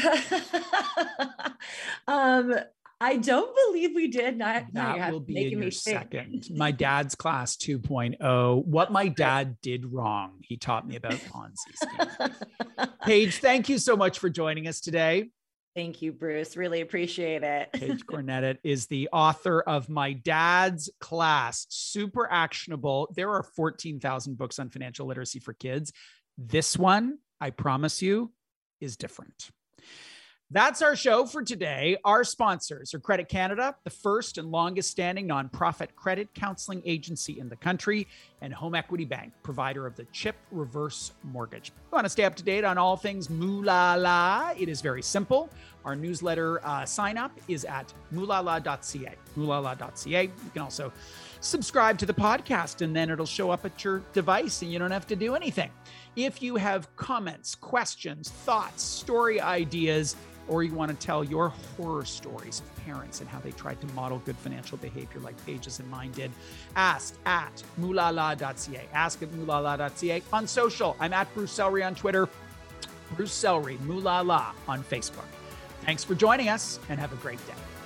I don't believe we did. That will be in your second. My dad's class 2.0. What my dad did wrong. He taught me about Ponzi schemes. Paige, thank you so much for joining us today. Thank you, Bruce. Really appreciate it. Paige Cornett is the author of My Dad's Class. Super actionable. There are 14,000 books on financial literacy for kids. This one, I promise you, is different. That's our show for today. Our sponsors are Credit Canada, the first and longest standing nonprofit credit counseling agency in the country, and Home Equity Bank, provider of the CHIP reverse mortgage. If you want to stay up to date on all things Moolala, it is very simple. Our newsletter sign up is at moolala.ca. Moolala.ca. You can also subscribe to the podcast, and then it'll show up at your device and you don't have to do anything. If you have comments, questions, thoughts, story ideas, or you want to tell your horror stories of parents and how they tried to model good financial behavior like Paige's and mine did, ask at moolala.ca. Ask at moolala.ca. On social, I'm at Bruce Sellery on Twitter, Bruce Sellery, Moolala on Facebook. Thanks for joining us and have a great day.